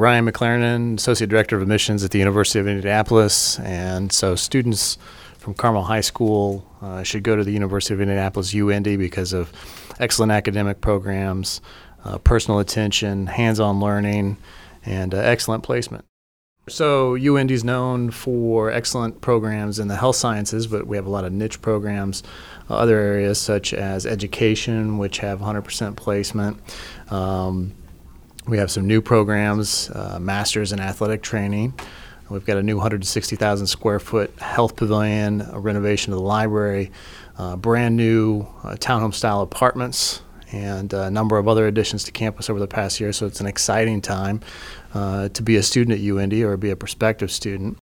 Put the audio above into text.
Ryan McLaren, Associate Director of Admissions at the University of Indianapolis. And so students from Carmel High School should go to the University of Indianapolis, UIndy, because of excellent academic programs, personal attention, hands-on learning, and excellent placement. So UIndy is known for excellent programs in the health sciences, but we have a lot of niche programs, other areas such as education, which have 100% placement. We have some new programs, masters in athletic training. We've got a new 160,000 square foot health pavilion, a renovation of the library, brand new townhome style apartments, and a number of other additions to campus over the past year. So it's an exciting time to be a student at UIndy or be a prospective student.